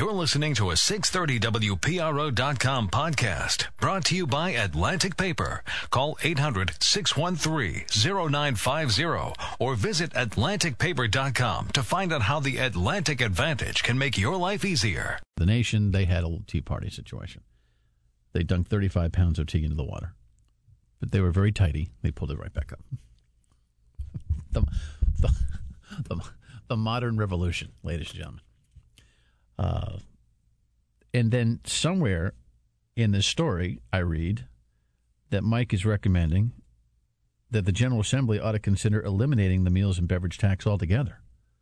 You're listening to a 630WPRO.com podcast brought to you by Atlantic Paper. Call 800-613-0950 or visit AtlanticPaper.com to find out how the Atlantic Advantage can make your life easier. The Nation, they had a little Tea Party situation. They dunked 35 pounds of tea into the water. But they were very tidy. They pulled it right back up. The modern revolution, ladies and gentlemen. And then somewhere in this story, I read that Mike is recommending that the General Assembly ought to consider eliminating the meals and beverage tax altogether.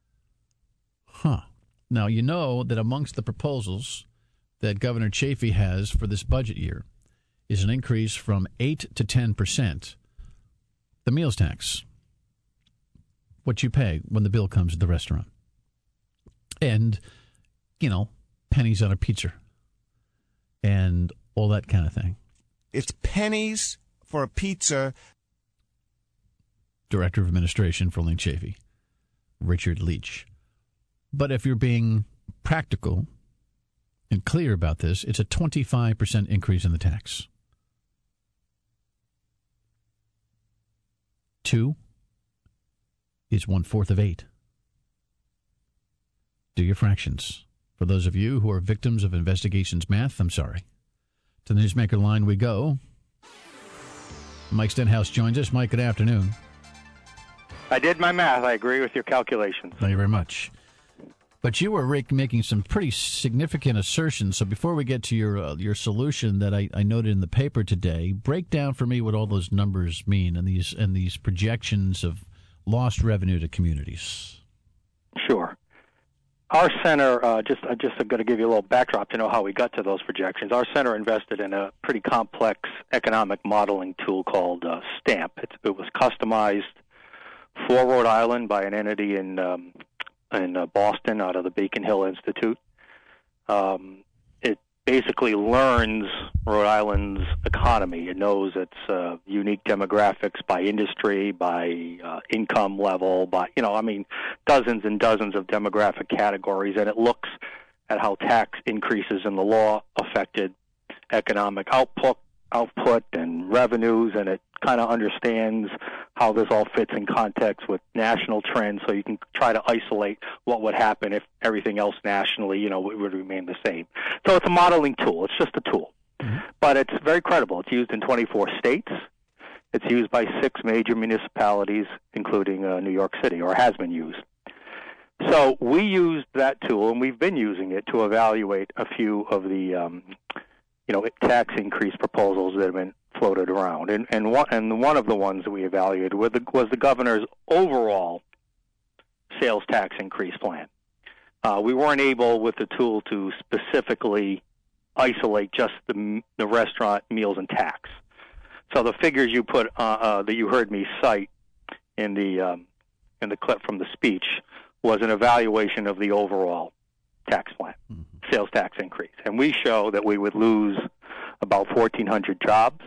Now, you know that amongst the proposals that Governor Chafee has for this budget year is an increase from 8 to 10%, the meals tax, what you pay when the bill comes at the restaurant. And, you know, pennies on a pizza and all that kind of thing. It's pennies for a pizza. Director of Administration for Lynn Chafee, Richard Leach. But if you're being practical and clear about this, it's a 25% increase in the tax. 2 is 1/4 of 8. Do your fractions. For those of you who are victims of investigations math, I'm sorry. To the Newsmaker line we go. Mike Stenhouse joins us. Mike, good afternoon. I did my math. I agree with your calculations. Thank you very much. But you were making some pretty significant assertions. So before we get to your solution that I noted in the paper today, break down for me what all those numbers mean and these projections of lost revenue to communities. Sure. Our center, I'm just going to give you a little backdrop to know how we got to those projections. Our center invested in a pretty complex economic modeling tool called STAMP. It was customized for Rhode Island by an entity in Boston out of the Beacon Hill Institute. It basically learns Rhode Island's economy. It knows its unique demographics by industry, by income level, by, dozens and dozens of demographic categories, and it looks at how tax increases in the law affected economic output and revenues, and it kind of understands how this all fits in context with national trends, so you can try to isolate what would happen if everything else nationally, would remain the same. So it's a modeling tool. It's just a tool. Mm-hmm. But it's very credible. It's used in 24 states. It's used by 6 major municipalities, including New York City, or has been used. So we used that tool, and we've been using it to evaluate a few of the tax increase proposals that have been floated around. And one of the ones that we evaluated was the governor's overall sales tax increase plan. We weren't able with the tool to specifically isolate just the restaurant meals and tax. So the figures you put that you heard me cite in the clip from the speech was an evaluation of the overall tax plan, sales tax increase. And we show that we would lose about 1,400 jobs,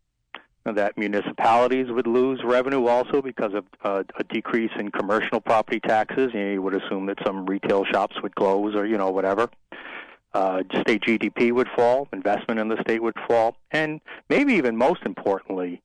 that municipalities would lose revenue also because of a decrease in commercial property taxes. You would assume that some retail shops would close or, whatever. State GDP would fall, investment in the state would fall, and maybe even most importantly,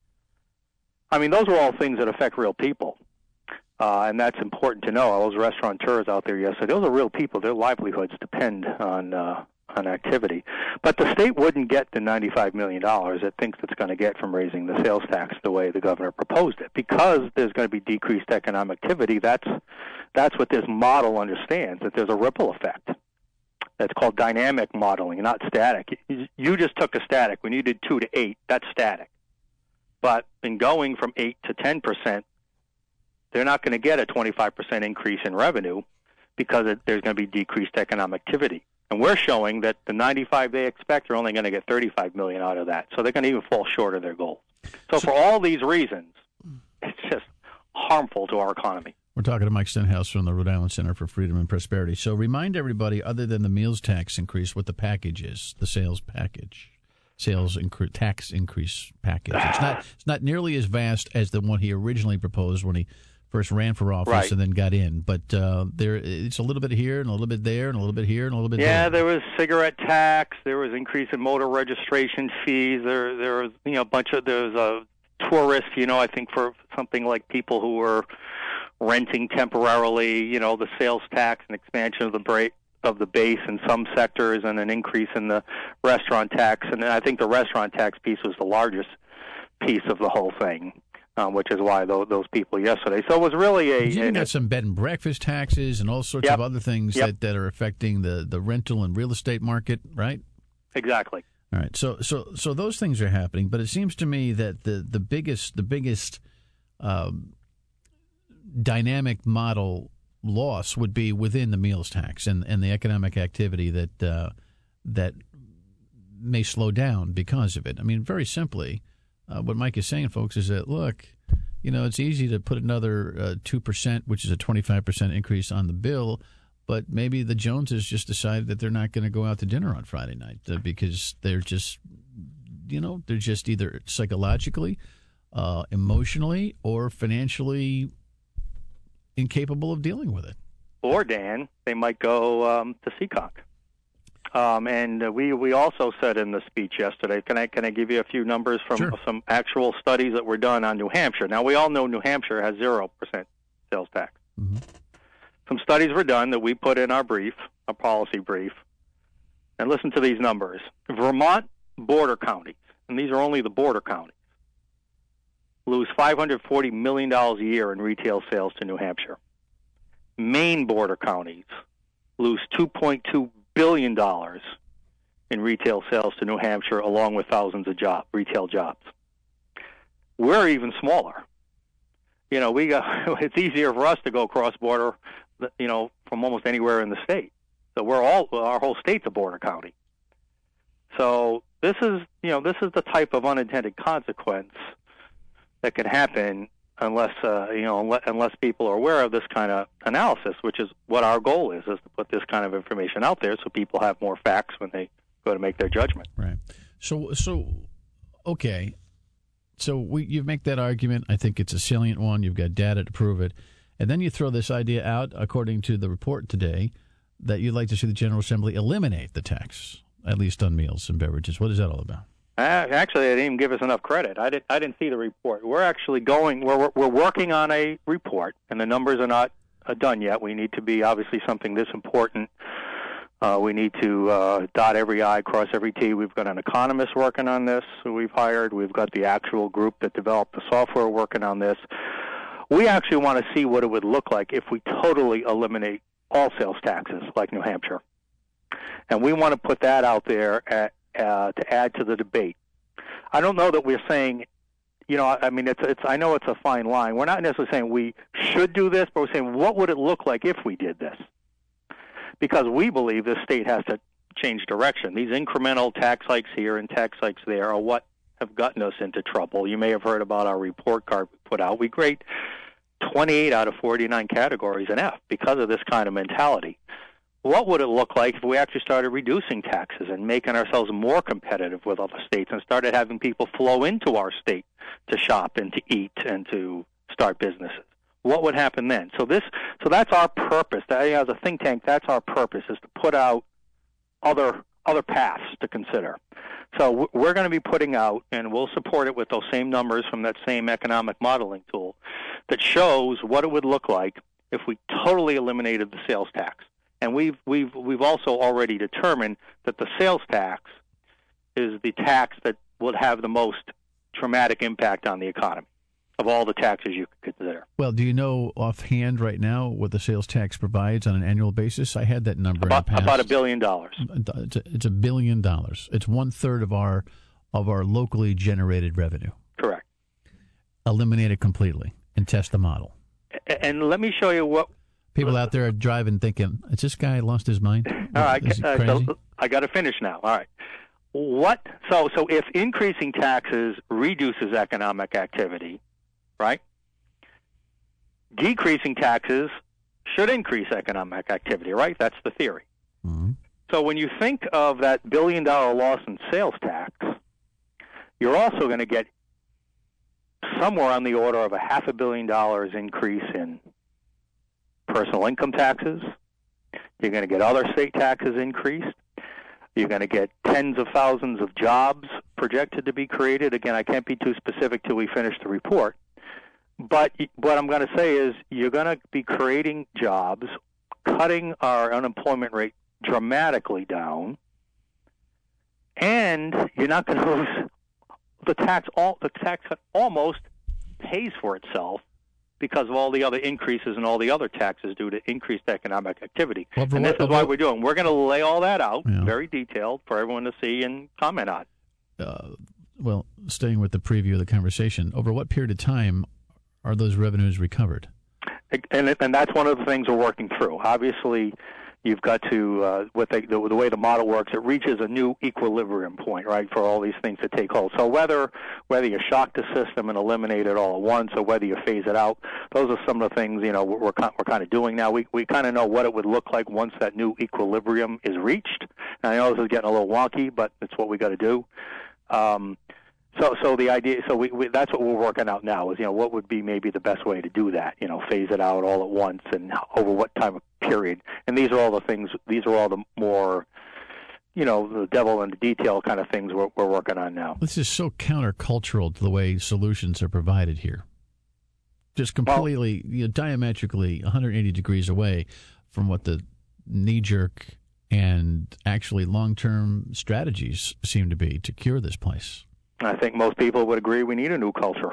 those are all things that affect real people. And that's important to know. All those restaurateurs out there yesterday, those are real people. Their livelihoods depend on activity. But the state wouldn't get the $95 million it thinks it's going to get from raising the sales tax the way the governor proposed it. Because there's going to be decreased economic activity, that's what this model understands, that there's a ripple effect. That's called dynamic modeling, not static. You just took a static. When you did 2 to 8, that's static. But in going from 8 to 10%, they're not going to get a 25% increase in revenue because there's going to be decreased economic activity. And we're showing that the 95 they expect are only going to get 35 million out of that. So they're going to even fall short of their goal. So for all these reasons, it's just harmful to our economy. We're talking to Mike Stenhouse from the Rhode Island Center for Freedom and Prosperity. So remind everybody, other than the meals tax increase, what the package is, the sales package, tax increase package. It's not nearly as vast as the one he originally proposed when he first ran for office Right. and then got in. But it's a little bit here and a little bit there and a little bit here and a little bit Yeah, there. there was cigarette tax. There was increase in motor registration fees. There was a bunch of there's tourists. I think for something like people who were renting temporarily. The sales tax and expansion of the base in some sectors, and an increase in the restaurant tax. And I think the restaurant tax piece was the largest piece of the whole thing, which is why those people yesterday. So it was really You got some bed and breakfast taxes and all sorts of other things that are affecting the rental and real estate market, right? Exactly. All right. So those things are happening, but it seems to me that the biggest dynamic model loss would be within the meals tax and the economic activity that may slow down because of it. I mean, very simply, what Mike is saying, folks, is that, look, it's easy to put another 2%, which is a 25% increase on the bill, but maybe the Joneses just decided that they're not going to go out to dinner on Friday night because they're just, they're just either psychologically, emotionally, or financially incapable of dealing with it. Or, Dan, they might go to Seekonk. And we also said in the speech yesterday, can I give you a few numbers from some actual studies that were done on New Hampshire? Now, we all know New Hampshire has 0% sales tax. Mm-hmm. Some studies were done that we put in our policy brief. And listen to these numbers. Vermont border counties, and these are only the border counties, lose $540 million a year in retail sales to New Hampshire. Maine border counties lose $2.2 billion in retail sales to New Hampshire, along with thousands of retail jobs. We're even smaller. It's easier for us to go cross-border, from almost anywhere in the state. So our whole state's a border county. So this is the type of unintended consequence that can happen unless people are aware of this kind of analysis, which is what our goal is to put this kind of information out there so people have more facts when they go to make their judgment. Right. So okay. So you make that argument. I think it's a salient one. You've got data to prove it. And then you throw this idea out, according to the report today, that you'd like to see the General Assembly eliminate the tax, at least on meals and beverages. What is that all about? Actually, they didn't even give us enough credit. I didn't see the report. We're actually we're working on a report, and the numbers are not done yet. We need to be, obviously, something this important. We need to dot every I, cross every T. We've got an economist working on this who we've hired. We've got the actual group that developed the software working on this. We actually want to see what it would look like if we totally eliminate all sales taxes like New Hampshire. And we want to put that out there to add to the debate. I don't know that we're saying, I know it's a fine line. We're not necessarily saying we should do this, but we're saying what would it look like if we did this? Because we believe this state has to change direction. These incremental tax hikes here and tax hikes there are what have gotten us into trouble. You may have heard about our report card we put out. We grade 28 out of 49 categories in F because of this kind of mentality. What would it look like if we actually started reducing taxes and making ourselves more competitive with other states and started having people flow into our state to shop and to eat and to start businesses? What would happen then? So that's our purpose. As a think tank, that's our purpose, is to put out other paths to consider. So we're going to be putting out, and we'll support it with those same numbers from that same economic modeling tool that shows what it would look like if we totally eliminated the sales tax. And we've also already determined that the sales tax is the tax that would have the most traumatic impact on the economy of all the taxes you could consider. Well, do you know offhand right now what the sales tax provides on an annual basis? I had that number about in the past. About $1 billion. It's $1 billion. It's 1/3 of our locally generated revenue. Correct. Eliminate it completely and test the model. And let me show you what people out there are driving thinking, has this guy lost his mind? All right, Is he crazy? so I got to finish now. All right. So if increasing taxes reduces economic activity, right? Decreasing taxes should increase economic activity, right? That's the theory. Mm-hmm. So when you think of that $1 billion loss in sales tax, you're also going to get somewhere on the order of $500 million increase in personal income taxes. You're going to get other state taxes increased. You're going to get tens of thousands of jobs projected to be created. Again, I can't be too specific till we finish the report. But what I'm going to say is you're going to be creating jobs, cutting our unemployment rate dramatically down, and you're not going to lose the tax. The tax cut almost pays for itself because of all the other increases and all the other taxes due to increased economic activity. Well, and this is why we're doing. We're going to lay all that out, very detailed, for everyone to see and comment on. Well, staying with the preview of the conversation, over what period of time are those revenues recovered? And that's one of the things we're working through. Obviously, you've got to, with the way the model works, it reaches a new equilibrium point, right, for all these things to take hold. So whether you shock the system and eliminate it all at once, or whether you phase it out, those are some of the things we're kind of doing now. We kind of know what it would look like once that new equilibrium is reached. And I know this is getting a little wonky, but it's what we got to do. So the idea, we that's what we're working out now is, what would be maybe the best way to do that, phase it out all at once and over what time of period. And these are all the things, these are all the more, the devil in the detail kind of things we're working on now. This is so countercultural to the way solutions are provided here. Just completely, diametrically 180 degrees away from what the knee-jerk and actually long-term strategies seem to be to cure this place. I think most people would agree we need a new culture.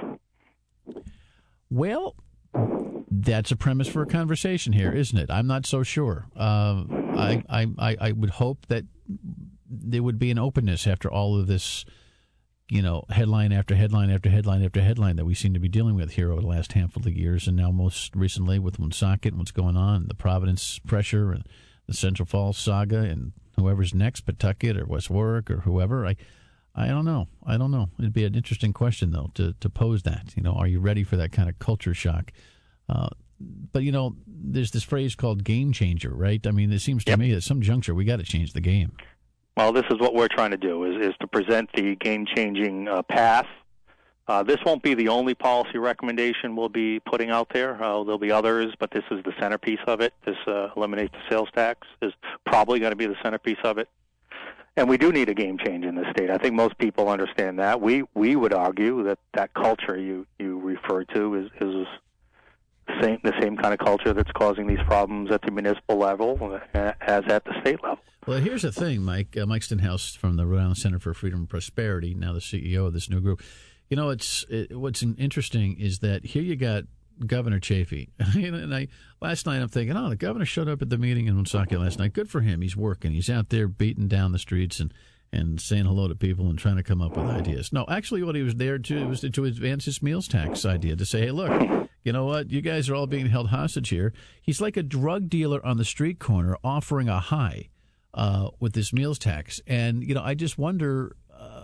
Well, that's a premise for a conversation here, isn't it? I'm not so sure. I would hope that there would be an openness after all of this, headline after headline after headline after headline that we seem to be dealing with here over the last handful of years, and now most recently with Woonsocket and what's going on, the Providence pressure and the Central Falls saga and whoever's next, Pawtucket or West Warwick or whoever. I don't know. It'd be an interesting question, though, to pose that. Are you ready for that kind of culture shock? But, there's this phrase called game changer, right? I mean, it seems to me at some juncture we got to change the game. Well, this is what we're trying to do, is to present the game-changing path. This won't be the only policy recommendation we'll be putting out there. There'll be others, but this is the centerpiece of it. This eliminate the sales tax is probably going to be the centerpiece of it. And we do need a game change in this state. I think most people understand that. We would argue that culture you refer to is the same kind of culture that's causing these problems at the municipal level as at the state level. Well, here's the thing, Mike. Mike Stenhouse from the Rhode Island Center for Freedom and Prosperity, now the CEO of this new group. What's interesting is that here you got Governor Chafee. And last night I'm thinking, the governor showed up at the meeting in Woonsocket last night. Good for him. He's working. He's out there beating down the streets and saying hello to people and trying to come up with ideas. No, actually what he was there to was to advance his meals tax idea, to say, hey, look, you know what? You guys are all being held hostage here. He's like a drug dealer on the street corner offering a high with this meals tax. And, I just wonder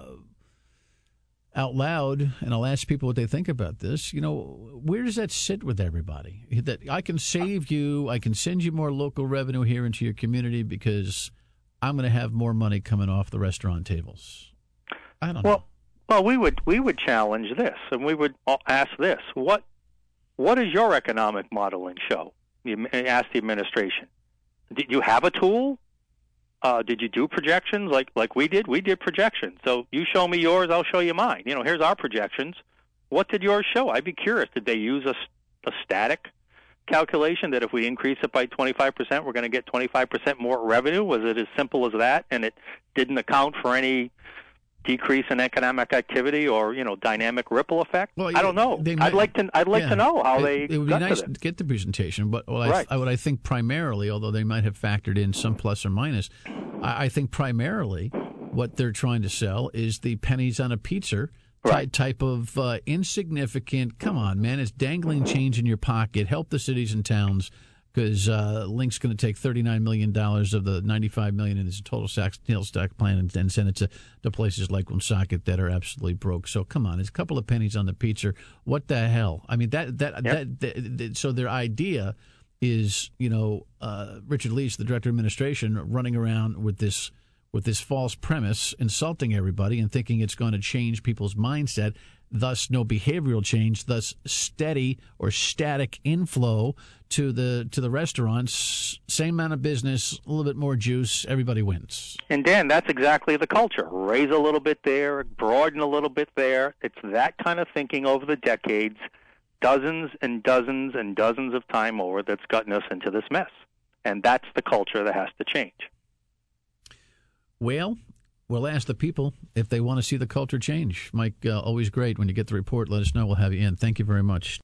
out loud, and I'll ask people what they think about this, where does that sit with everybody? That I can save you, I can send you more local revenue here into your community because I'm going to have more money coming off the restaurant tables. I don't know. Well, we would challenge this, and we would ask this: what does your economic modeling show? You ask the administration. Did you have a tool? Did you do projections like we did? We did projections. So you show me yours, I'll show you mine. Here's our projections. What did yours show? I'd be curious. Did they use a static calculation that if we increase it by 25%, we're going to get 25% more revenue? Was it as simple as that, and it didn't account for any decrease in economic activity or dynamic ripple effect? Well, I don't know. I'd like to know how they. It would be nice to get the presentation, but what I think primarily, although they might have factored in some plus or minus, I think primarily what they're trying to sell is the pennies on a pizza type of insignificant. Come on, man! It's dangling change in your pocket. Help the cities and towns. Because Link's going to take $39 million of the $95 million in his total sales tax plan and send it to places like Woonsocket that are absolutely broke. So come on, it's a couple of pennies on the pizza. What the hell? I mean, that so their idea is, Richard Leese, the director of administration, running around with this false premise, insulting everybody and thinking it's going to change people's mindset. thus no behavioral change, thus steady or static inflow to the restaurants. Same amount of business, a little bit more juice, everybody wins. And Dan, that's exactly the culture. Raise a little bit there, broaden a little bit there. It's that kind of thinking over the decades, dozens and dozens and dozens of time over, that's gotten us into this mess. And that's the culture that has to change. Well, we'll ask the people if they want to see the culture change. Mike, always great when you get the report. Let us know. We'll have you in. Thank you very much.